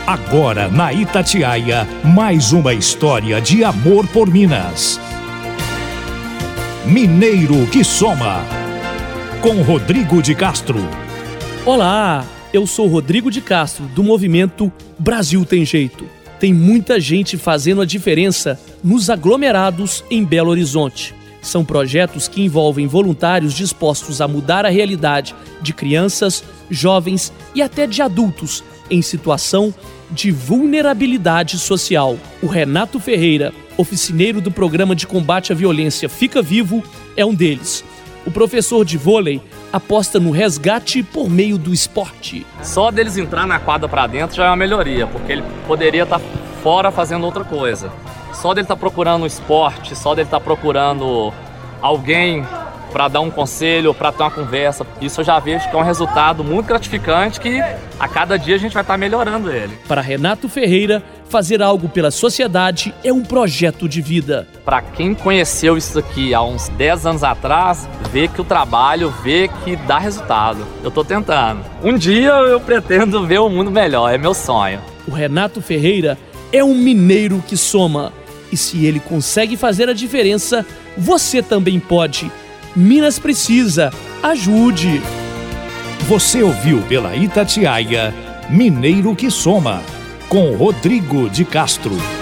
Agora na Itatiaia, mais uma história de amor por Minas. Mineiro que Soma, com Rodrigo de Castro. Olá, eu sou Rodrigo de Castro, do movimento Brasil Tem Jeito. Tem muita gente fazendo a diferença nos aglomerados em Belo Horizonte. São projetos que envolvem voluntários dispostos a mudar a realidade de crianças, jovens e até de adultos em situação de vulnerabilidade social. O Renato Ferreira, oficineiro do programa de combate à violência Fica Vivo, é um deles. O professor de vôlei aposta no resgate por meio do esporte. Só deles entrar na quadra para dentro já é uma melhoria, porque ele poderia estar fora fazendo outra coisa. Só dele estar procurando um esporte, só dele estar procurando alguém para dar um conselho, para ter uma conversa, isso eu já vejo que é um resultado muito gratificante, que a cada dia a gente vai estar melhorando ele. Para Renato Ferreira, fazer algo pela sociedade é um projeto de vida. Para quem conheceu isso aqui há uns 10 anos atrás, vê que o trabalho, vê que dá resultado. Eu estou tentando. Um dia eu pretendo ver o mundo melhor, é meu sonho. O Renato Ferreira é um mineiro que soma. E se ele consegue fazer a diferença, você também pode. Minas precisa. Ajude! Você ouviu pela Itatiaia, Mineiro que Soma, com Rodrigo de Castro.